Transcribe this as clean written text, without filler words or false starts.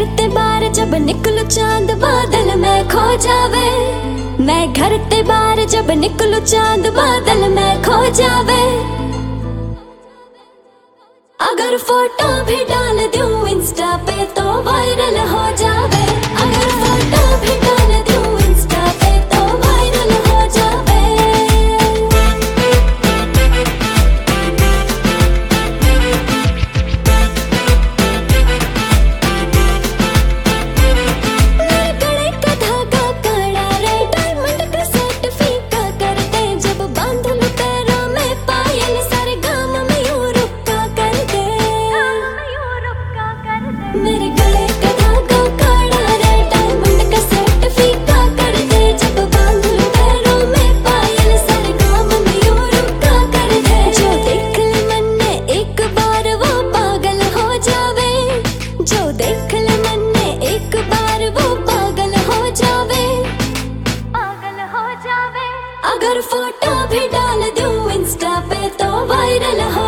ते बाहर जब निकलू चांद बादल में खो जावे। मैं घर ते बाहर जब निकलू चांद बादल में खो जावे। अगर फोटो भी डाल दूं इंस्टा पे तो वायरल हो जावे। अगर फोटो भी डाल दूं इंस्टा पे तो वायरल हो जावे। मेरे गले का धागा कड़ा रे डायमंड का सेट फीका कर दे। जब बांध लूं पैरों में पायल सारे गाम में यूं रुका कर दे। मेरे गले का धागा कड़ा रे डायमंड का सेट फीका कर दे। जब बांध लूं पैरों में पायल सारे गाम में यूं रुका कर दे। जो देख ले मन ने एक बार वो पागल हो जावे। जो देख ले मन ने एक बार वो पागल हो जावे। पागल हो जावे। अगर फोटो भी डाल दूं इंस्टा पे तो वायरल हो